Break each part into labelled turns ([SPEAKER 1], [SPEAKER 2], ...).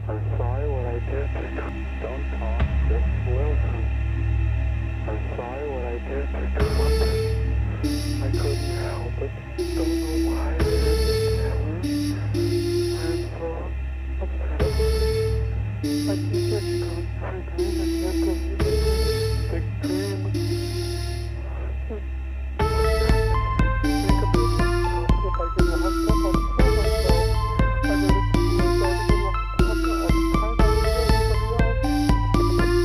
[SPEAKER 1] I'm sorry what I did. Don't talk, just listen. I'm sorry what I did to come up. I couldn't help it. Don't know why I did it, Taylor. I'm so upset about it. I keep getting caught in my dream. I can't believe it. Big dream. Think about it. If I get locked up, I'll kill myself. I gotta kill myself and get locked up. I'll be tired of everybody else.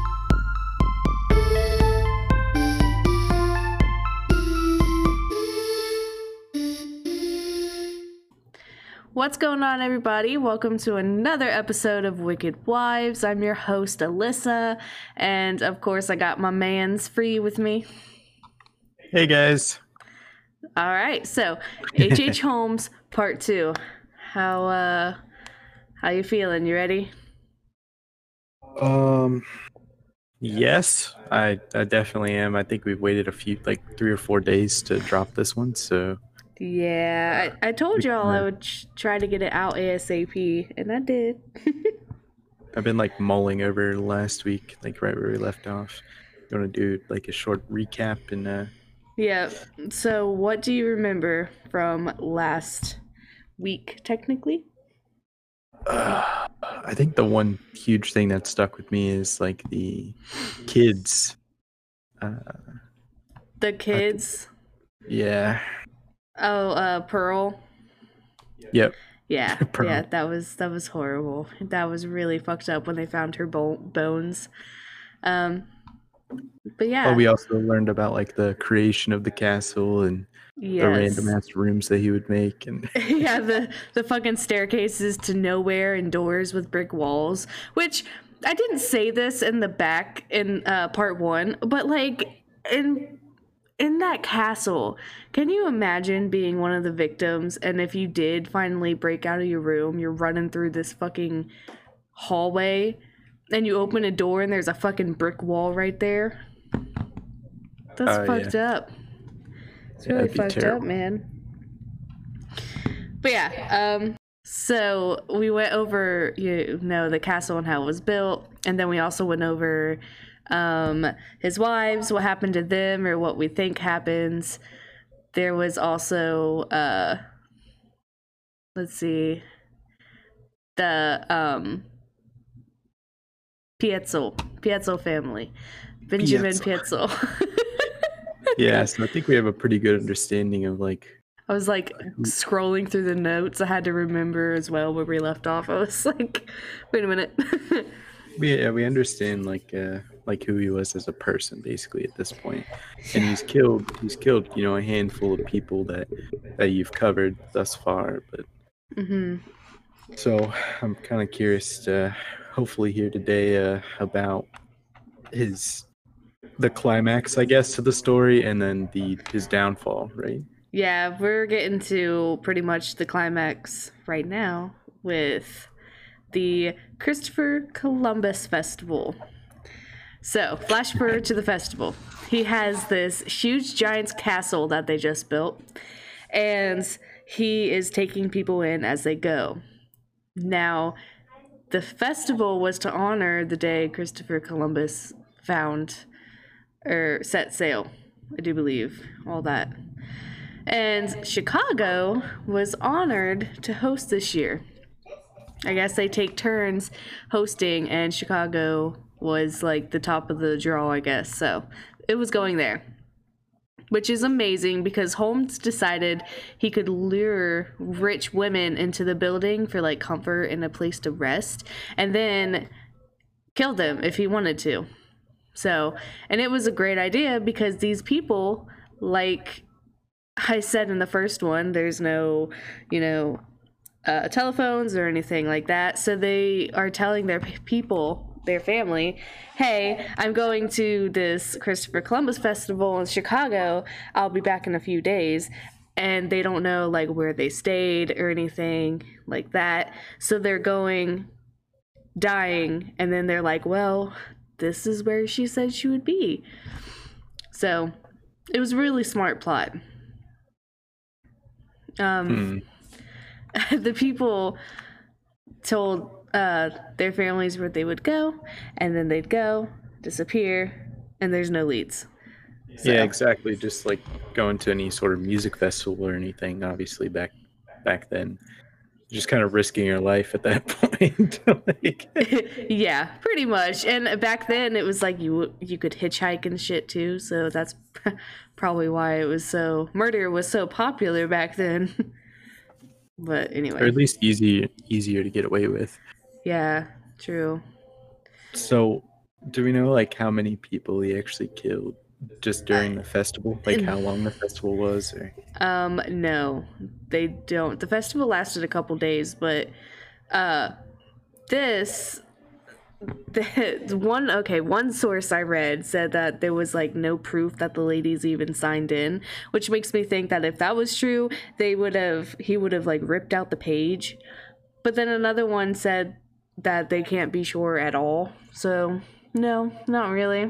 [SPEAKER 2] What's going on, everybody? Welcome to another episode of Wicked Wives. I'm your host, Alyssa, and of course, I got my man's Free with me.
[SPEAKER 3] Hey guys.
[SPEAKER 2] All right, so H.H. Holmes Part 2. How you feeling? You ready?
[SPEAKER 3] Yes, I definitely am. I think we've waited 3 or 4 days to drop this one, so
[SPEAKER 2] Yeah, I told y'all I would try to get it out ASAP, and I did.
[SPEAKER 3] I've been mulling over last week, right where we left off. You want to do a short recap and
[SPEAKER 2] Yeah, so what do you remember from last week, technically?
[SPEAKER 3] I think the one huge thing that stuck with me is the kids.
[SPEAKER 2] The kids?
[SPEAKER 3] Yeah.
[SPEAKER 2] Oh, Pearl?
[SPEAKER 3] Yep.
[SPEAKER 2] Yeah,
[SPEAKER 3] Pearl.
[SPEAKER 2] yeah, that was horrible. That was really fucked up when they found her bones. But yeah.
[SPEAKER 3] Well, we also learned about the creation of the castle and the random ass rooms that he would make, and
[SPEAKER 2] yeah, the fucking staircases to nowhere and doors with brick walls. Which I didn't say this in the back in part 1, but in that castle, can you imagine being one of the victims, and if you did finally break out of your room, you're running through this fucking hallway, and you open a door and there's a fucking brick wall right there? That's fucked up. It's really fucked up, man. But yeah, so we went over, the castle and how it was built, and then we also went over his wives, what happened to them, or what we think happens. There was also let's see, the Pietzel family, Benjamin Pietzel.
[SPEAKER 3] Yeah, so I think we have a pretty good understanding of
[SPEAKER 2] I was scrolling through the notes. I had to remember as well where we left off. I was like, wait a minute.
[SPEAKER 3] we understand who he was as a person basically at this point, and he's killed a handful of people that you've covered thus far, but so I'm kind of curious to hopefully hear today about the climax, I guess, to the story, and then his downfall, right?
[SPEAKER 2] Yeah, we're getting to pretty much the climax right now with the Christopher Columbus Festival. So, flash forward to the festival. He has this huge giant's castle that they just built, and he is taking people in as they go. Now, the festival was to honor the day Christopher Columbus set sail, I do believe, all that. And Chicago was honored to host this year. I guess they take turns hosting, and Chicago was the top of the draw, I guess. So it was going there, which is amazing because Holmes decided he could lure rich women into the building for comfort and a place to rest, and then kill them if he wanted to. So, and it was a great idea because these people, like I said in the first one, there's no, telephones or anything like that. So they are telling their people, their family, hey, I'm going to this Christopher Columbus Festival in Chicago. I'll be back in a few days. And they don't know where they stayed or anything like that. So they're dying. And then they're well, this is where she said she would be. So it was a really smart plot. The people told their families where they would go, and then they'd go, disappear, and there's no leads. So,
[SPEAKER 3] Yeah, exactly. Just like going to any sort of music festival or anything. Obviously, back then, just kind of risking your life at that point. Like,
[SPEAKER 2] yeah, pretty much. And back then, it was like you could hitchhike and shit too. So that's probably why murder was so popular back then. But
[SPEAKER 3] or
[SPEAKER 2] anyway,
[SPEAKER 3] at least easier to get away with.
[SPEAKER 2] yeah, true.
[SPEAKER 3] So, do we know like how many people he actually killed just during the festival? Like how long the festival was? Or
[SPEAKER 2] No, they don't. The festival lasted a couple days, but one source I read said that there was like no proof that the ladies even signed in, which makes me think that if that was true, he would have like ripped out the page. But then another one said that they can't be sure at all. So no, not really.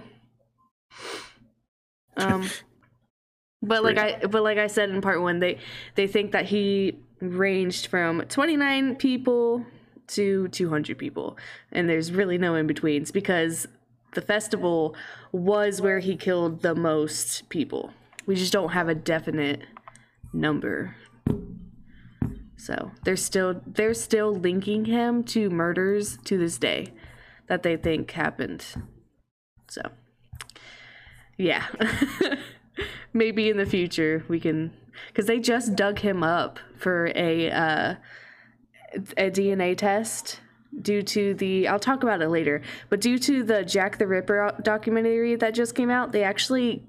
[SPEAKER 2] But like I said in part 1, they think that he ranged from 29 people to 200 people, and there's really no in betweens because the festival was where he killed the most people. We just don't have a definite number. So they're still linking him to murders to this day that they think happened. So yeah. Maybe in the future we can, because they just dug him up for a DNA test due to I'll talk about it later, but due to the Jack the Ripper documentary that just came out, they actually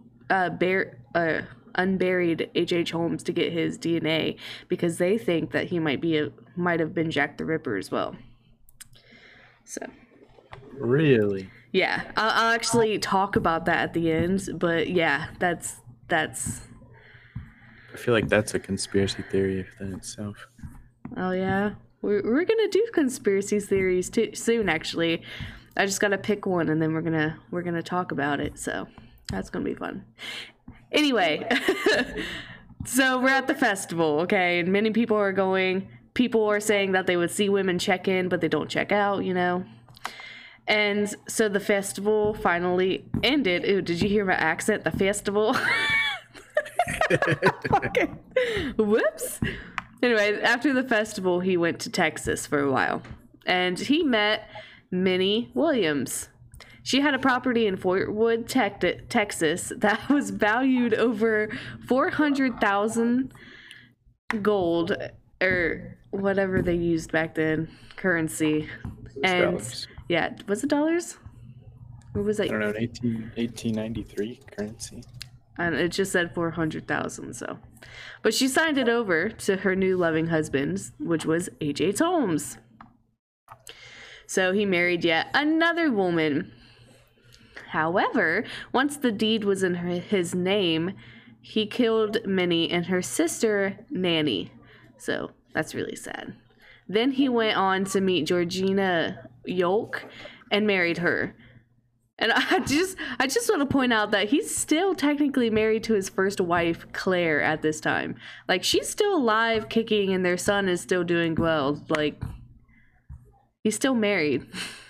[SPEAKER 2] unburied H.H. Holmes to get his DNA because they think that he might have been Jack the Ripper as well. So
[SPEAKER 3] really?
[SPEAKER 2] Yeah, I'll actually talk about that at the end, but yeah, that's
[SPEAKER 3] I feel like that's a conspiracy theory within itself.
[SPEAKER 2] Oh yeah, we're gonna do conspiracy theories too soon. Actually, I just gotta pick one, and then we're gonna talk about it. So that's gonna be fun. Anyway, so we're at the festival, okay, and many people are going. People are saying that they would see women check in, but they don't check out. And so the festival finally ended. Ooh, did you hear my accent? The festival. Okay. Whoops. Anyway, after the festival, he went to Texas for a while, and he met Minnie Williams. She had a property in Fort Wood, Texas, that was valued over $400,000 gold, or whatever they used back then, currency. And
[SPEAKER 3] dollars.
[SPEAKER 2] yeah, was it dollars? Or was it?
[SPEAKER 3] I don't know, 1893 currency.
[SPEAKER 2] And it just said 400,000. So, but she signed it over to her new loving husband, which was H.H. Holmes. So he married yet another woman. However, once the deed was in his name, he killed Minnie and her sister Nanny. So that's really sad. Then he went on to meet Georgina Yolk and married her. And I just want to point out that he's still technically married to his first wife, Claire, at this time. Like, she's still alive, kicking, and their son is still doing well. Like, he's still married.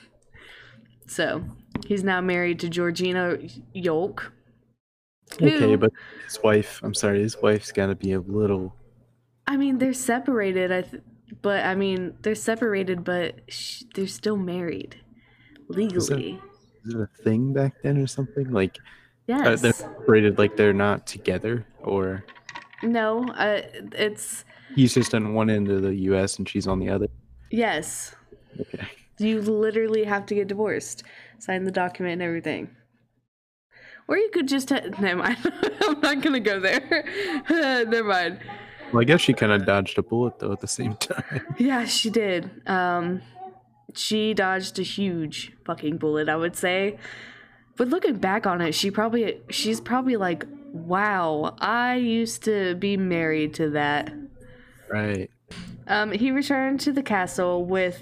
[SPEAKER 2] So, he's now married to Georgina Yolk.
[SPEAKER 3] Okay, but his wife's got to be a little...
[SPEAKER 2] I mean, they're separated, they're separated, but they're still married. Legally.
[SPEAKER 3] Is it a thing back then or something? Like,
[SPEAKER 2] yes.
[SPEAKER 3] They're separated, like they're not together, or...
[SPEAKER 2] No, it's...
[SPEAKER 3] He's just on one end of the U.S. and she's on the other?
[SPEAKER 2] Yes.
[SPEAKER 3] Okay.
[SPEAKER 2] You literally have to get divorced. Sign the document and everything. Or you could just... Never mind. I'm not going to go there. Never mind.
[SPEAKER 3] Well, I guess she kind of dodged a bullet, though, at the same time.
[SPEAKER 2] Yeah, she did. She dodged a huge fucking bullet, I would say. But looking back on it, she's probably like, wow, I used to be married to that.
[SPEAKER 3] Right.
[SPEAKER 2] He returned to the castle with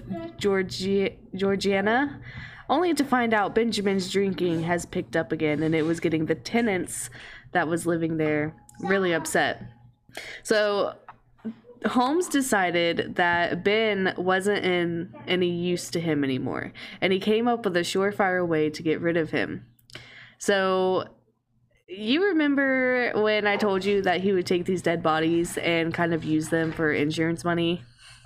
[SPEAKER 2] Georgiana, only to find out Benjamin's drinking has picked up again, and it was getting the tenants that was living there really upset. So Holmes decided that Ben wasn't in any use to him anymore, and he came up with a surefire way to get rid of him. So, you remember when I told you that he would take these dead bodies and kind of use them for insurance money?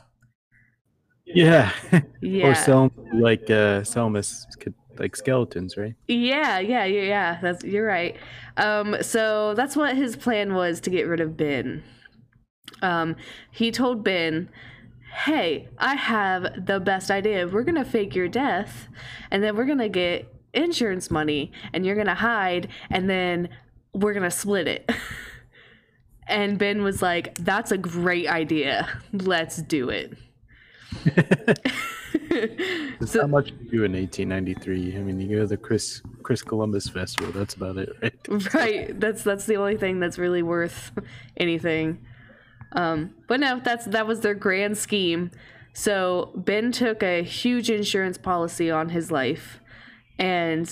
[SPEAKER 3] Yeah.
[SPEAKER 2] Yeah.
[SPEAKER 3] Or sell 'em as like skeletons, right?
[SPEAKER 2] Yeah. You're right. So that's what his plan was to get rid of Ben. He told Ben, "Hey, I have the best idea. We're gonna fake your death, and then we're gonna get insurance money, and you're gonna hide, and then we're gonna split it." And Ben was like, "That's a great idea. Let's do it."
[SPEAKER 3] There's not much to do in 1893. I mean, you go to the Chris Columbus Festival. That's about it, right?
[SPEAKER 2] Right. That's the only thing that's really worth anything. But no, that was their grand scheme. So Ben took a huge insurance policy on his life, and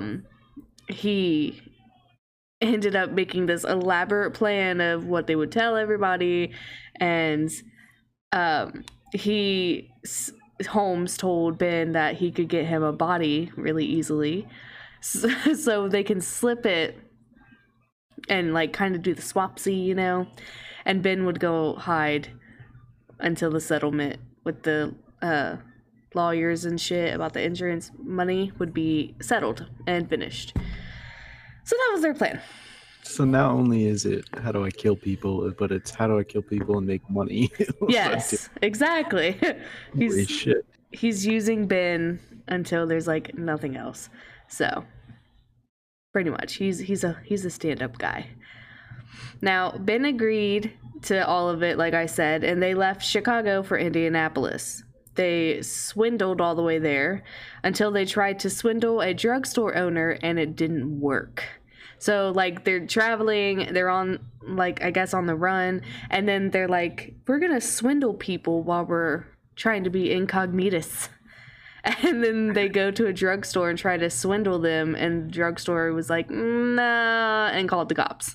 [SPEAKER 2] he ended up making this elaborate plan of what they would tell everybody, and Holmes told Ben that he could get him a body really easily, so they can slip it and like kind of do the swapsy, you know, and Ben would go hide until the settlement with the lawyers and shit about the insurance money would be settled and finished. So that was their plan.
[SPEAKER 3] So not only is it how do I kill people, but it's how do I kill people and make money.
[SPEAKER 2] Yes, exactly.
[SPEAKER 3] Holy shit.
[SPEAKER 2] He's using Ben until there's like nothing else. So pretty much he's a stand-up guy. Now Ben agreed to all of it, like I said, and they left Chicago for Indianapolis. They swindled all the way there until they tried to swindle a drugstore owner, and it didn't work. So, like, they're traveling, they're on, like, I guess on the run, and then they're like, we're gonna swindle people while we're trying to be incognitus. And then they go to a drugstore and try to swindle them, and the drugstore was like, nah, and called the cops.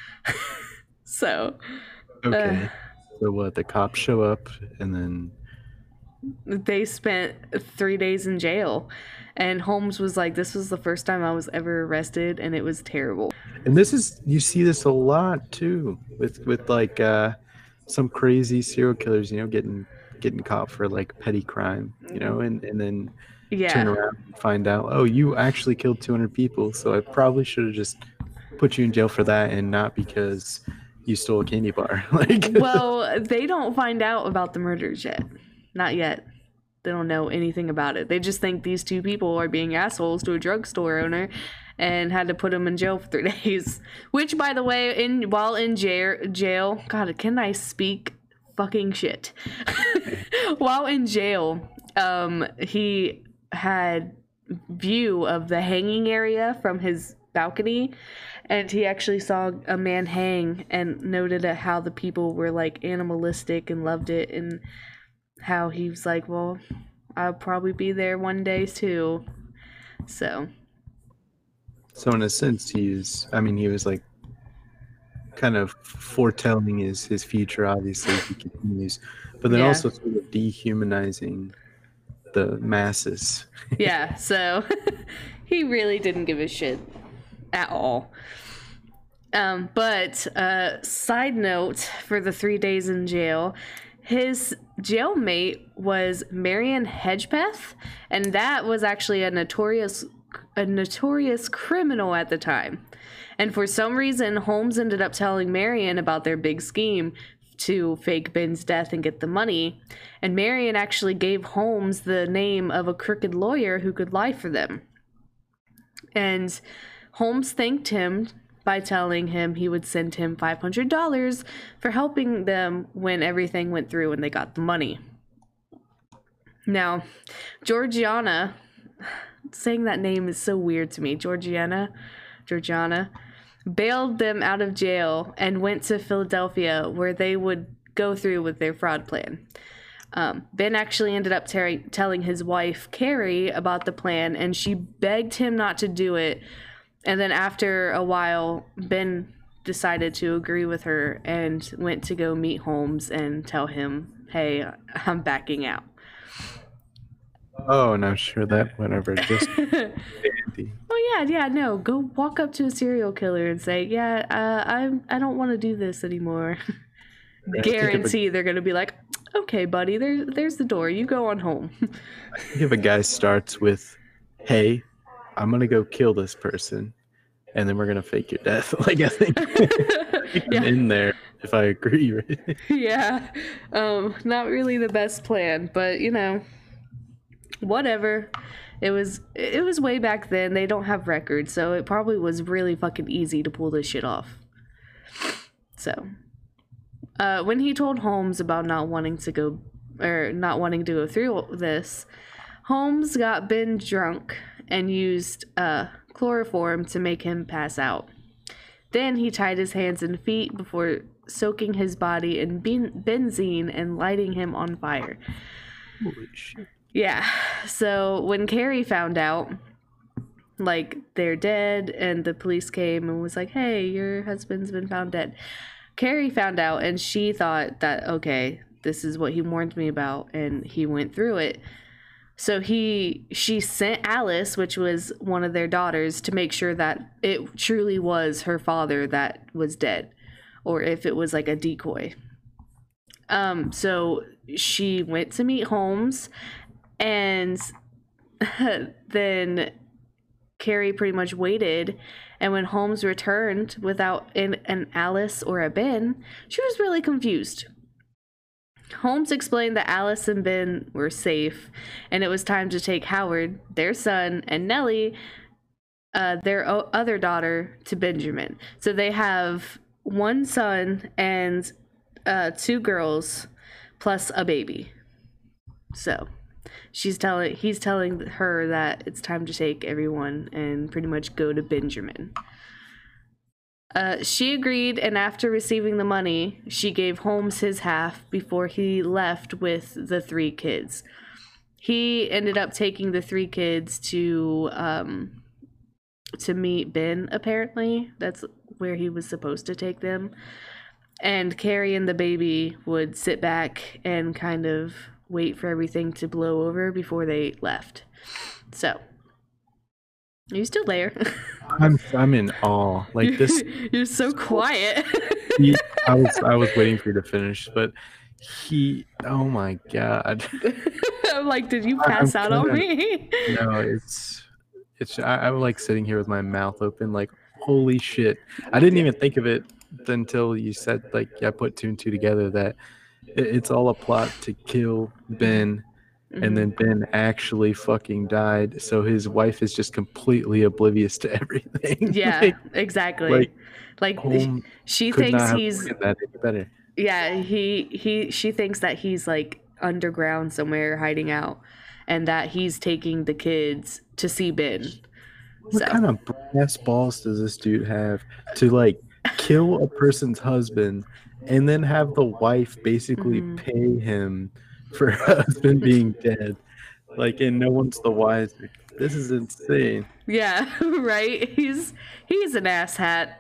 [SPEAKER 2] So.
[SPEAKER 3] Okay. So what, the cops show up, and then...
[SPEAKER 2] They spent 3 days in jail. And Holmes was like, this was the first time I was ever arrested, and it was terrible.
[SPEAKER 3] And you see this a lot too, with like some crazy serial killers, you know, getting caught for like petty crime, you know, and then turn around and find out, oh, you actually killed 200 people, so I probably should have just put you in jail for that and not because you stole a candy bar. Like,
[SPEAKER 2] well, they don't find out about the murders yet. Not yet. They don't know anything about it. They just think these two people are being assholes to a drugstore owner and had to put him in jail for 3 days. Which, by the way, while in jail, God, can I speak fucking shit? While in jail, he had view of the hanging area from his balcony, and he actually saw a man hang and noted how the people were like animalistic and loved it, and how he was like, well, I'll probably be there one day too. So
[SPEAKER 3] in a sense, he was like kind of foretelling his future, obviously, if he continues, but then also sort of dehumanizing the masses.
[SPEAKER 2] Yeah, so he really didn't give a shit at all. But side note for the 3 days in jail, his jailmate was Marion Hedgepeth, and that was actually a notorious criminal at the time. And for some reason, Holmes ended up telling Marion about their big scheme to fake Ben's death and get the money. And Marion actually gave Holmes the name of a crooked lawyer who could lie for them. And Holmes thanked him by telling him he would send him $500 for helping them when everything went through and they got the money. Now, Georgiana, saying that name is so weird to me. Georgiana bailed them out of jail and went to Philadelphia, where they would go through with their fraud plan. Ben actually ended up telling his wife, Carrie, about the plan, and she begged him not to do it. And then after a while, Ben decided to agree with her and went to go meet Holmes and tell him, hey, I'm backing out.
[SPEAKER 3] Oh, and I'm sure that went over just dandy.
[SPEAKER 2] Oh yeah, no. Go walk up to a serial killer and say, "Yeah, I don't want to do this anymore." Guarantee they're gonna be like, "Okay, buddy, there's the door. You go on home."
[SPEAKER 3] I think if a guy starts with, "Hey, I'm gonna go kill this person, and then we're gonna fake your death," like I think I'm in there if I agree. Right?
[SPEAKER 2] Yeah, not really the best plan, but you know. Whatever. It was way back then. They don't have records, so it probably was really fucking easy to pull this shit off. So, when he told Holmes about not wanting to go through this, Holmes got Ben drunk and used chloroform to make him pass out. Then he tied his hands and feet before soaking his body in benzene and lighting him on fire.
[SPEAKER 3] Holy shit.
[SPEAKER 2] Yeah, so when Carrie found out, like, they're dead, and the police came and was like, hey, your husband's been found dead. Carrie found out, and she thought that, okay, this is what he warned me about, and he went through it. So she sent Alice, which was one of their daughters, to make sure that it truly was her father that was dead, or if it was like a decoy. So she went to meet Holmes, and then Carrie pretty much waited, and when Holmes returned without an Alice or a Ben, she was really confused. Holmes explained that Alice and Ben were safe, and it was time to take Howard, their son, and Nellie, their other daughter, to Benjamin. So they have one son and 2 girls plus a baby. So he's telling her that it's time to take everyone and pretty much go to Benjamin. She agreed, and after receiving the money, she gave Holmes his half before he left with the 3 kids. He ended up taking the 3 kids to meet Ben, apparently. That's where he was supposed to take them. And Carrie and the baby would sit back and kind of wait for everything to blow over before they left. So, are you still there?
[SPEAKER 3] I'm in awe. Like this.
[SPEAKER 2] You're so quiet.
[SPEAKER 3] I was waiting for you to finish, but oh my god.
[SPEAKER 2] I'm like, did you pass out on me?
[SPEAKER 3] No, I'm like sitting here with my mouth open, like, holy shit. I didn't even think of it until you said, like, yeah, put 2 and 2 together, that it's all a plot to kill Ben. And then Ben actually fucking died, so his wife is just completely oblivious to everything.
[SPEAKER 2] Yeah, exactly. Like she thinks he's
[SPEAKER 3] that any better.
[SPEAKER 2] Yeah, she thinks that he's like underground somewhere hiding out, and that he's taking the kids to see Ben.
[SPEAKER 3] What kind of brass balls does this dude have to like kill a person's husband and then have the wife basically pay him for her husband being dead? Like, and no one's the wiser. This is insane.
[SPEAKER 2] Yeah, right. He's an asshat.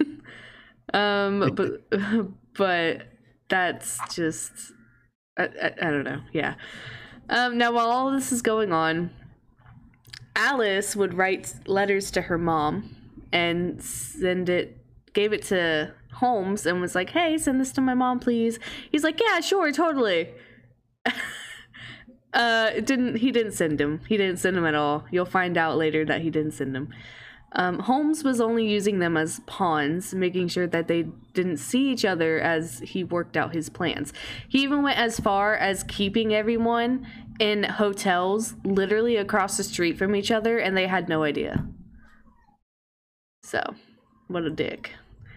[SPEAKER 2] But that's just I don't know. Yeah. Now while all this is going on, Alice would write letters to her mom and gave it to Holmes and was like, "Hey, send this to my mom, please." He's like, "Yeah, sure, totally." He didn't send him. He didn't send him at all. You'll find out later that he didn't send him. Holmes was only using them as pawns, making sure that they didn't see each other as he worked out his plans. He even went as far as keeping everyone in hotels literally across the street from each other, and they had no idea. So, what a dick.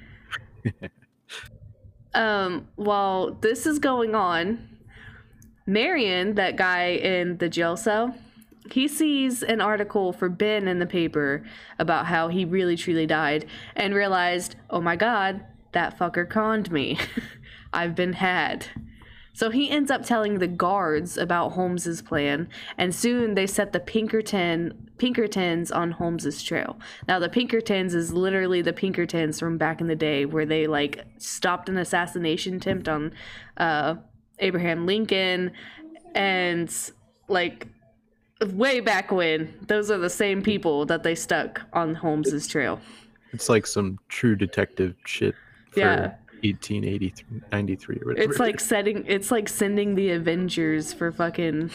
[SPEAKER 2] While this is going on, Marion, that guy in the jail cell, he sees an article for Ben in the paper about how he really truly died and realized, oh my god, that fucker conned me. I've been had. So he ends up telling the guards about Holmes's plan, and soon they set the Pinkertons on Holmes's trail. Now, the Pinkertons is literally the Pinkertons from back in the day, where they like stopped an assassination attempt on Abraham Lincoln, and like way back when. Those are the same people that they stuck on Holmes's trail.
[SPEAKER 3] It's like some True Detective shit for
[SPEAKER 2] Yeah.
[SPEAKER 3] 1883, 93 or whatever.
[SPEAKER 2] It's like sending the Avengers for fucking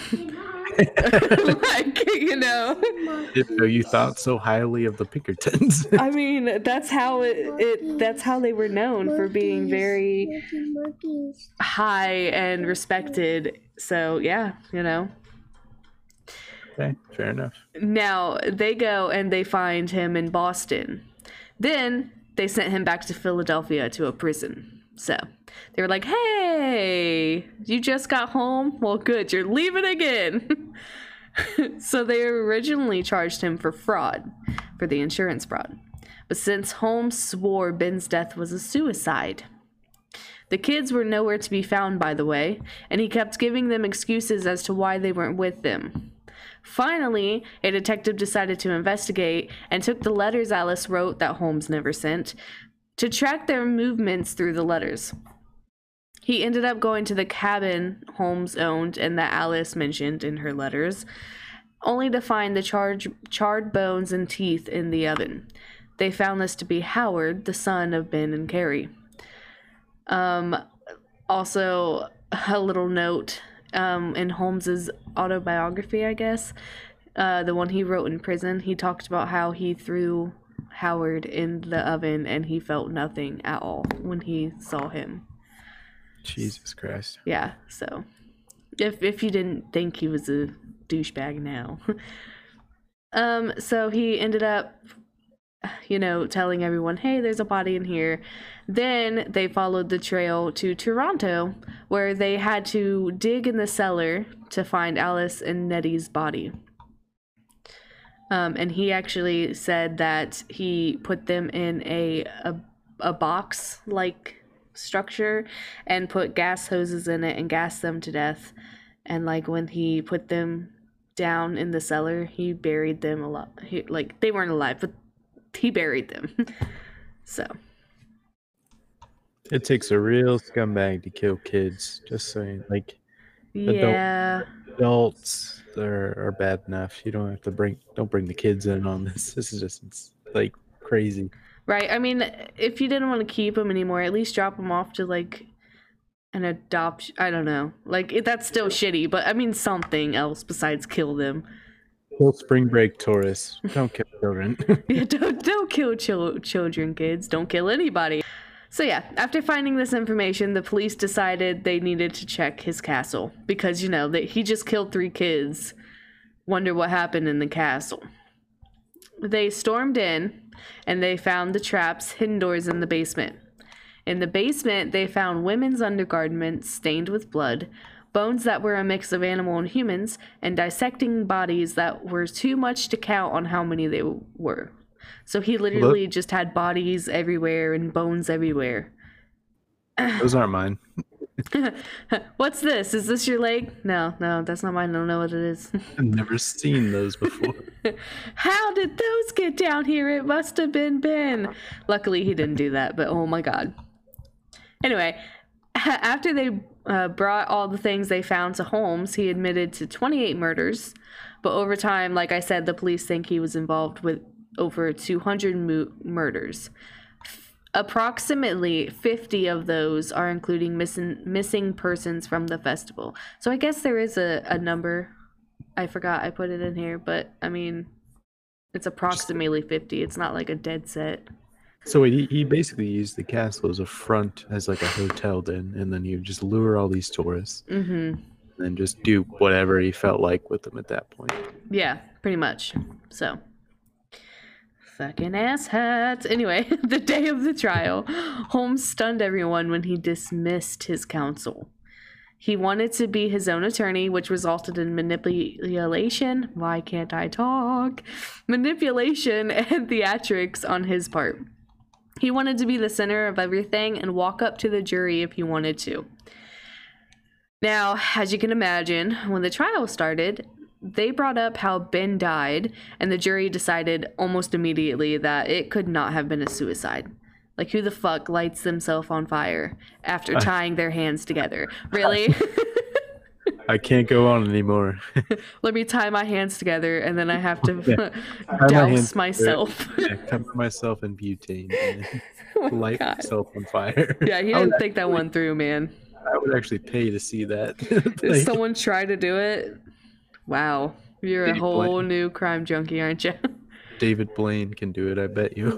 [SPEAKER 2] like, you know.
[SPEAKER 3] Didn't know you thought so highly of the Pinkertons.
[SPEAKER 2] I mean, that's how that's how they were known, for being very high and respected. So yeah, you know.
[SPEAKER 3] Okay, fair enough.
[SPEAKER 2] Now they go and they find him in Boston. Then they sent him back to Philadelphia to a prison. So they were like, "Hey, you just got home? Well, good, you're leaving again." So they originally charged him for fraud, for the insurance fraud. But since Holmes swore Ben's death was a suicide, the kids were nowhere to be found, by the way, and he kept giving them excuses as to why they weren't with them. Finally, a detective decided to investigate and took the letters Alice wrote that Holmes never sent to track their movements through the letters. He ended up going to the cabin Holmes owned and that Alice mentioned in her letters, only to find the charred bones and teeth in the oven. They found this to be Howard, the son of Ben and Carrie. Also, a little note, in Holmes's autobiography, I guess, the one he wrote in prison, he talked about how he threw Howard in the oven and he felt nothing at all when he saw him.
[SPEAKER 3] Jesus Christ.
[SPEAKER 2] Yeah, so if you didn't think he was a douchebag now. So he ended up, you know, telling everyone, "Hey, there's a body in here." Then they followed the trail to Toronto, where they had to dig in the cellar to find Alice and Nettie's body. And he actually said that he put them in a box-like structure and put gas hoses in it and gassed them to death. And like when he put them down in the cellar, he buried them alive. Like they weren't alive, but he buried them. So
[SPEAKER 3] It takes a real scumbag to kill kids. Just saying, like
[SPEAKER 2] yeah,
[SPEAKER 3] adults are bad enough. You don't have to bring the kids in on this. This is just like crazy.
[SPEAKER 2] right. I mean, if you didn't want to keep them anymore, at least drop them off to like an adoption. I don't know. Like that's still shitty, but I mean something else besides kill them.
[SPEAKER 3] Kill spring break tourists. Don't kill children.
[SPEAKER 2] Yeah, don't kill children, kids. Don't kill anybody. So yeah, after finding this information, the police decided they needed to check his castle because, you know, that he just killed 3 kids. Wonder what happened in the castle. They stormed in and they found the traps, hidden doors in the basement. In the basement, they found women's undergarments stained with blood, bones that were a mix of animal and humans, and dissecting bodies that were too much to count on how many they were. So he literally just had bodies everywhere and bones everywhere.
[SPEAKER 3] Those aren't mine.
[SPEAKER 2] What's this? Is this your leg? No, that's not mine. I don't know what it is.
[SPEAKER 3] I've never seen those before.
[SPEAKER 2] How did those get down here? It must have been Ben. Luckily, he didn't do that, but oh my god. Anyway, after they brought all the things they found to Holmes, he admitted to 28 murders. But over time, like I said, the police think he was involved with over 200 murders. Approximately 50 of those are including missing persons from the festival. So I guess there is a number. I forgot I put it in here, but I mean, it's approximately 50. It's not like a dead set.
[SPEAKER 3] So he basically used the castle as a front, as like a hotel den, and then he would just lure all these tourists.
[SPEAKER 2] Mm-hmm.
[SPEAKER 3] And then just do whatever he felt like with them at that point.
[SPEAKER 2] Yeah, pretty much. So, fucking asshats. Anyway, the day of the trial, Holmes stunned everyone when he dismissed his counsel. He wanted to be his own attorney, which resulted in manipulation. Why can't I talk? Manipulation and theatrics on his part. He wanted to be the center of everything and walk up to the jury if he wanted to. Now, as you can imagine, when the trial started, they brought up how Ben died, and the jury decided almost immediately that it could not have been a suicide. Like, who the fuck lights themselves on fire after tying their hands together? Really?
[SPEAKER 3] I can't go on anymore.
[SPEAKER 2] Let me tie my hands together, and then I have to
[SPEAKER 3] my hands
[SPEAKER 2] douse myself.
[SPEAKER 3] Cover myself in butane and
[SPEAKER 2] Oh my
[SPEAKER 3] light
[SPEAKER 2] God.
[SPEAKER 3] myself on fire.
[SPEAKER 2] Yeah, he didn't think that one through, man.
[SPEAKER 3] I would actually pay to see that.
[SPEAKER 2] Did
[SPEAKER 3] Like,
[SPEAKER 2] someone try to do it? Wow. You're a
[SPEAKER 3] David
[SPEAKER 2] whole
[SPEAKER 3] Blaine.
[SPEAKER 2] new crime junkie, aren't you?
[SPEAKER 3] David Blaine can do it, I bet you.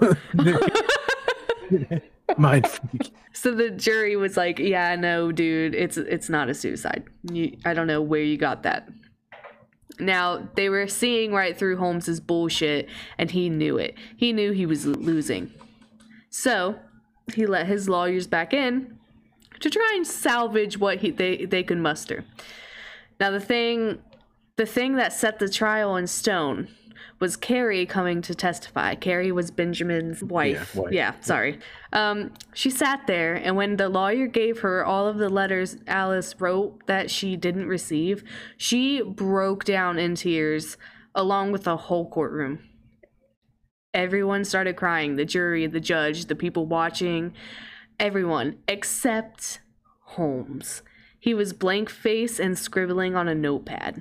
[SPEAKER 3] Mind freak.
[SPEAKER 2] So the jury was like, "Yeah, no, dude, it's not a suicide. I don't know where you got that." Now, they were seeing right through Holmes's bullshit, and he knew it. He knew he was losing. So, he let his lawyers back in to try and salvage what they could muster. Now, the thing that set the trial in stone was Carrie coming to testify. Carrie was Benjamin's wife.
[SPEAKER 3] Yeah, wife.
[SPEAKER 2] Yeah, sorry. She sat there, and when the lawyer gave her all of the letters Alice wrote that she didn't receive, she broke down in tears along with the whole courtroom. Everyone started crying. The jury, the judge, the people watching, everyone, except Holmes. He was blank-faced and scribbling on a notepad.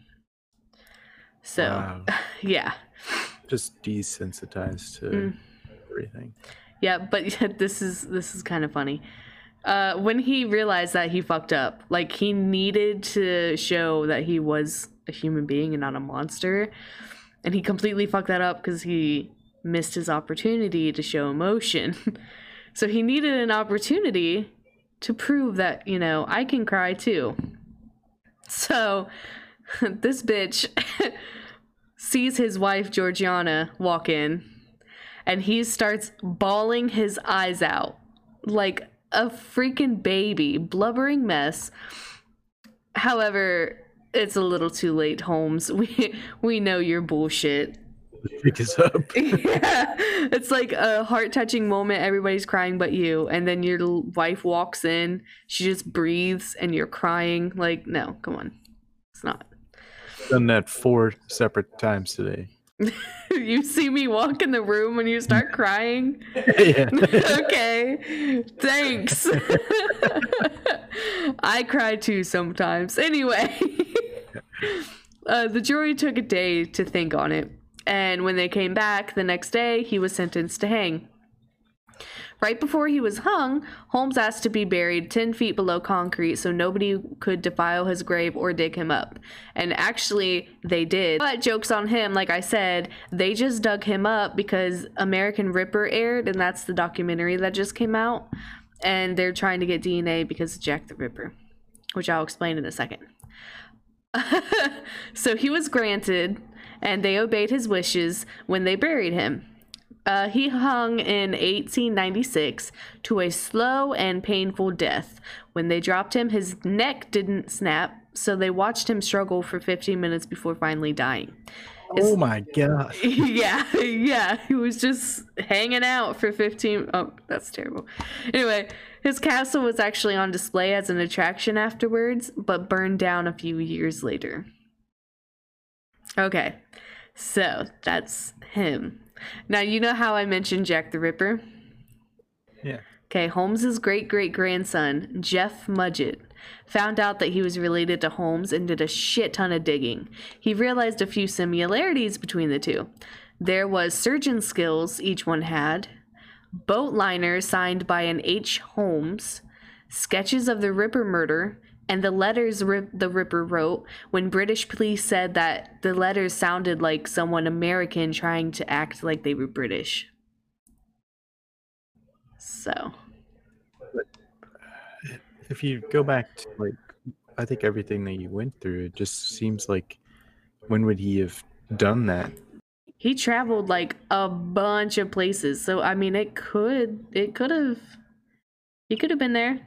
[SPEAKER 2] So,
[SPEAKER 3] Wow.
[SPEAKER 2] yeah.
[SPEAKER 3] Just desensitized to everything.
[SPEAKER 2] Yeah, but this is kind of funny. When he realized that he fucked up, like, he needed to show that he was a human being and not a monster, and he completely fucked that up because he missed his opportunity to show emotion. So he needed an opportunity to prove that, you know, I can cry too. So this bitch sees his wife Georgiana walk in, and he starts bawling his eyes out like a freaking baby, blubbering mess. However, it's a little too late, Holmes. We know your bullshit.
[SPEAKER 3] Pick us up.
[SPEAKER 2] Yeah, it's like a heart-touching moment. Everybody's crying but you, and then your wife walks in. She just breathes, and you're crying. Like, no, come on, it's not.
[SPEAKER 3] Done that 4 separate times today.
[SPEAKER 2] You see me walk in the room when you start crying.
[SPEAKER 3] Yeah.
[SPEAKER 2] Okay, thanks. I cry too sometimes. Anyway, the jury took a day to think on it, and when they came back the next day, he was sentenced to hang. Right before he was hung, Holmes asked to be buried 10 feet below concrete so nobody could defile his grave or dig him up. And actually, they did. But joke's on him, like I said, they just dug him up because American Ripper aired, and that's the documentary that just came out. And they're trying to get DNA because of Jack the Ripper, which I'll explain in a second. So he was granted, and they obeyed his wishes when they buried him. He hung in 1896 to a slow and painful death. When they dropped him, his neck didn't snap, so they watched him struggle for 15 minutes before finally dying.
[SPEAKER 3] Oh my god.
[SPEAKER 2] Yeah, he was just hanging out for 15. Oh, that's terrible. Anyway, his castle was actually on display as an attraction afterwards, but burned down a few years later. Okay, so that's him. Now, you know how I mentioned Jack the Ripper?
[SPEAKER 3] Yeah.
[SPEAKER 2] Okay, Holmes's great-great-grandson, Jeff Mudgett, found out that he was related to Holmes and did a shit ton of digging. He realized a few similarities between the two. There was surgeon skills each one had, boat liners signed by an H. Holmes, sketches of the Ripper murder, and the letters the Ripper wrote when British police said that the letters sounded like someone American trying to act like they were British. So,
[SPEAKER 3] If you go back to, like, I think everything that you went through, it just seems like, when would he have done that?
[SPEAKER 2] he traveled like a bunch of places. So, I mean, he could have been there.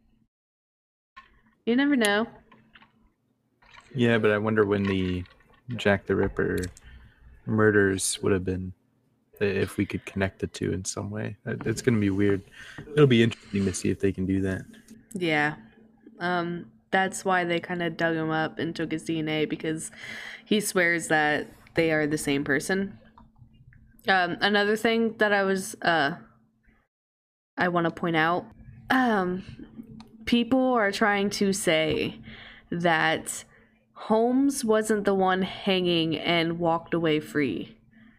[SPEAKER 2] You never know.
[SPEAKER 3] Yeah, but I wonder when the Jack the Ripper murders would have been, if we could connect the two in some way. It's going to be weird. It'll be interesting to see if they can do that.
[SPEAKER 2] Yeah. that's why they kind of dug him up and took his DNA, because he swears that they are the same person. Another thing that I want to point out, people are trying to say that Holmes wasn't the one hanging and walked away free.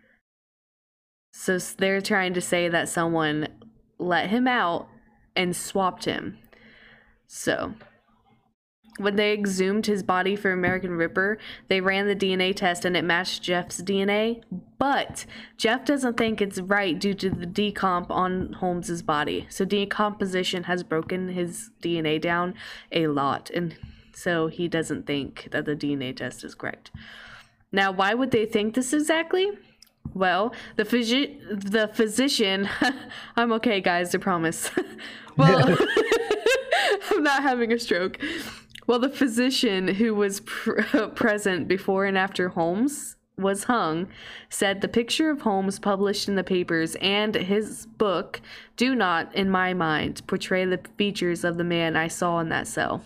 [SPEAKER 2] So they're trying to say that someone let him out and swapped him. So when they exhumed his body for American Ripper, they ran the DNA test and it matched Jeff's DNA, but Jeff doesn't think it's right due to the decomp on Holmes's body. So decomposition has broken his DNA down a lot, and so he doesn't think that the DNA test is correct. Now, why would they think this exactly? Well, the physician, I'm okay, guys, I promise. Well, I'm not having a stroke. Well, the physician who was present before and after Holmes was hung said the picture of Holmes published in the papers and his book do not, in my mind, portray the features of the man I saw in that cell.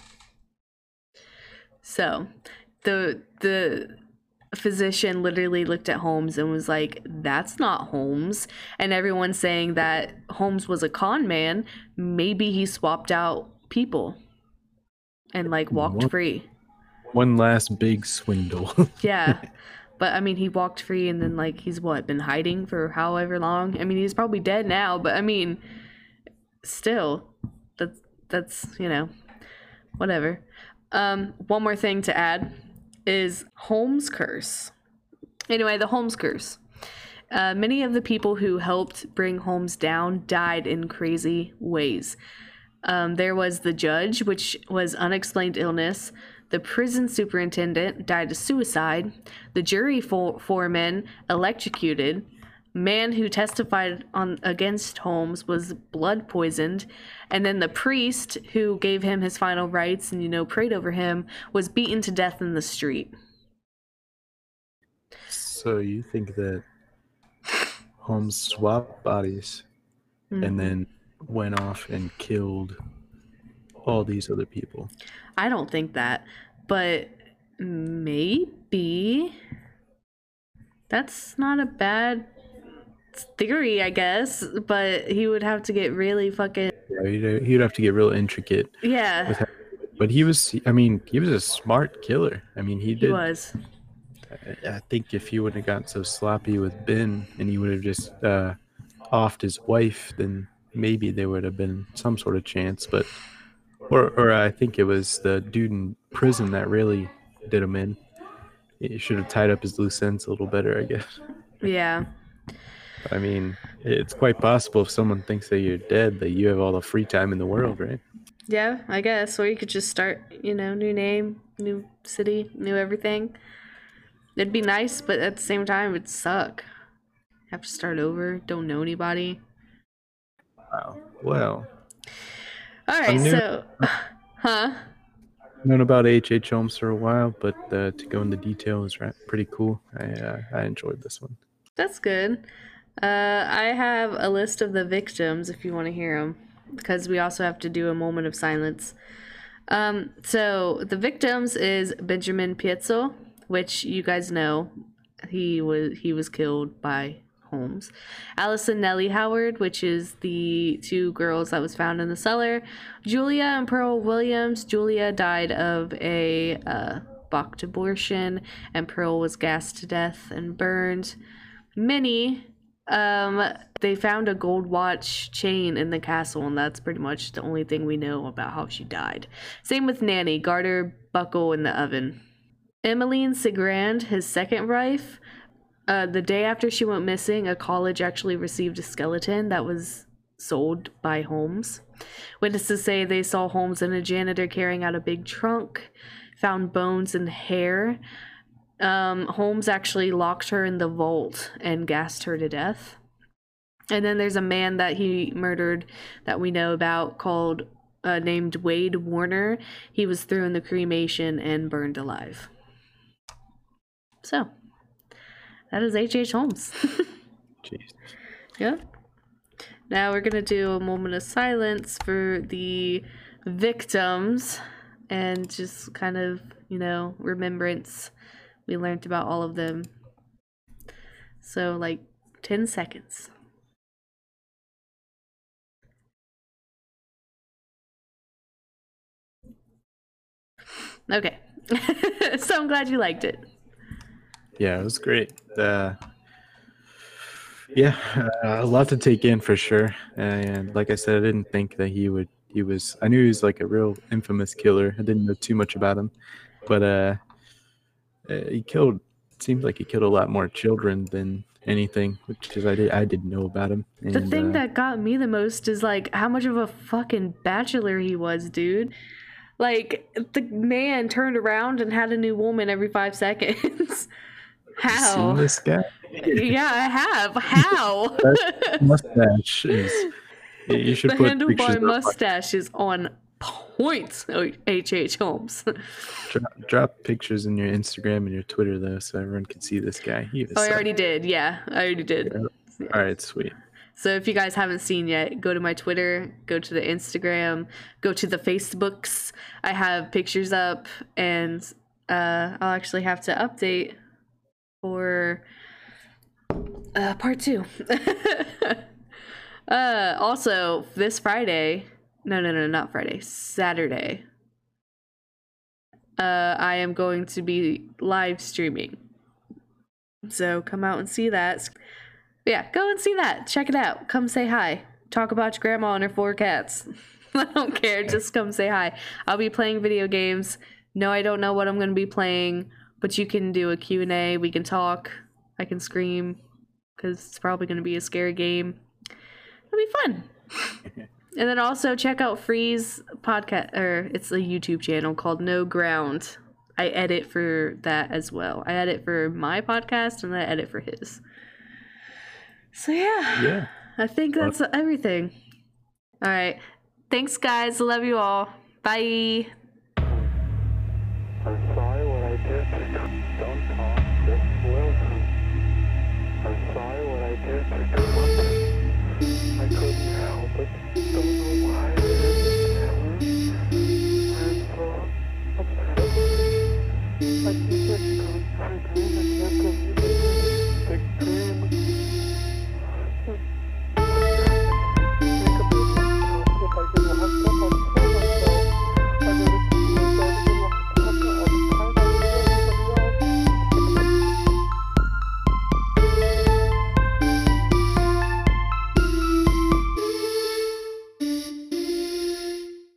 [SPEAKER 2] So, the physician literally looked at Holmes and was like, that's not Holmes. And everyone's saying that Holmes was a con man. Maybe he swapped out people and like walked free.
[SPEAKER 3] One last big swindle.
[SPEAKER 2] Yeah. But I mean, he walked free and then like he's been hiding for however long. I mean, he's probably dead now, but I mean, still, that's whatever. One more thing to add is Holmes curse. Anyway, the Holmes curse. Many of the people who helped bring Holmes down died in crazy ways. There was the judge, which was unexplained illness. The prison superintendent died of suicide. The jury foreman electrocuted. Man who testified against Holmes was blood poisoned. And then the priest who gave him his final rites and, prayed over him was beaten to death in the street.
[SPEAKER 3] So you think that Holmes swapped bodies and then went off and killed all these other people?
[SPEAKER 2] I don't think that, but maybe that's not a bad theory, I guess, but he would have to get really fucking...
[SPEAKER 3] Yeah, he'd have to get real intricate.
[SPEAKER 2] Yeah.
[SPEAKER 3] But he was a smart killer. I mean, he
[SPEAKER 2] was.
[SPEAKER 3] I think if he wouldn't have gotten so sloppy with Ben and he would have just offed his wife, then maybe there would have been some sort of chance. But or I think it was the dude in prison that really did him in. He should have tied up his loose ends a little better, I guess.
[SPEAKER 2] Yeah.
[SPEAKER 3] I mean, it's quite possible if someone thinks that you're dead, that you have all the free time in the world, right?
[SPEAKER 2] Yeah, I guess. Or you could just start, new name, new city, new everything. It'd be nice, but at the same time, it'd suck. Have to start over, don't know anybody.
[SPEAKER 3] Wow. Well.
[SPEAKER 2] All right, so... Huh?
[SPEAKER 3] I've known about H.H. Holmes for a while, but to go into detail is pretty cool. I enjoyed this one.
[SPEAKER 2] That's good. I have a list of the victims if you want to hear them, because we also have to do a moment of silence. So the victims is Benjamin Pietzel, which you guys know, he was killed by Holmes. Allison Nellie Howard, which is the two girls that was found in the cellar. Julia and Pearl Williams. Julia died of a botched abortion, and Pearl was gassed to death and burned. Minnie, they found a gold watch chain in the castle, and that's pretty much the only thing we know about how she died. Same with Nanny, garter buckle in the oven. Emmeline Sigrand, his second wife, the day after she went missing, a college actually received a skeleton that was sold by Holmes. Witnesses say they saw Holmes and a janitor carrying out a big trunk, found bones and hair. Holmes actually locked her in the vault and gassed her to death. And then there's a man that he murdered that we know about called named Wade Warner. He was thrown in the cremation and burned alive. So that is H.H. Holmes.
[SPEAKER 3] Jesus.
[SPEAKER 2] Yeah. Now we're gonna do a moment of silence for the victims. and just kind of, remembrance. We learned about all of them. So, like, 10 seconds. Okay. So I'm glad you liked it.
[SPEAKER 3] Yeah, it was great. A lot to take in for sure. And like I said, I didn't think that he was, I knew he was like a real infamous killer. I didn't know too much about him, but it seems like he killed a lot more children than anything, which is I didn't know about him.
[SPEAKER 2] The
[SPEAKER 3] And,
[SPEAKER 2] thing that got me the most is like how much of a fucking bachelor he was, dude. Like, the man turned around and had a new woman every 5 seconds. How?
[SPEAKER 3] seen this guy?
[SPEAKER 2] Yeah, I have. How?
[SPEAKER 3] That mustache is. You should
[SPEAKER 2] The
[SPEAKER 3] put pictures
[SPEAKER 2] handlebar
[SPEAKER 3] up.
[SPEAKER 2] mustache is on point, H.H. Holmes.
[SPEAKER 3] Drop pictures in your Instagram and your Twitter though, so everyone can see this guy. He was
[SPEAKER 2] I already did. Yeah, I already did.
[SPEAKER 3] Yeah. All right, sweet.
[SPEAKER 2] So if you guys haven't seen yet, go to my Twitter, go to the Instagram, go to the Facebooks. I have pictures up, and I'll actually have to update for part 2. Also, this Friday, no, not Friday, Saturday, I am going to be live streaming. So come out and see that. Yeah, go and see that. Check it out. Come say hi. Talk about your grandma and her 4 cats. I don't care. Just come say hi. I'll be playing video games. No, I don't know what I'm going to be playing, but you can do a Q&A. We can talk. I can scream because it's probably going to be a scary game. It'll be fun. And then also check out Free's podcast, or it's a YouTube channel called No Ground. I edit for that as well. I edit for my podcast and I edit for his. So yeah, I think that's everything. All right. Thanks, guys. Love you all. Bye.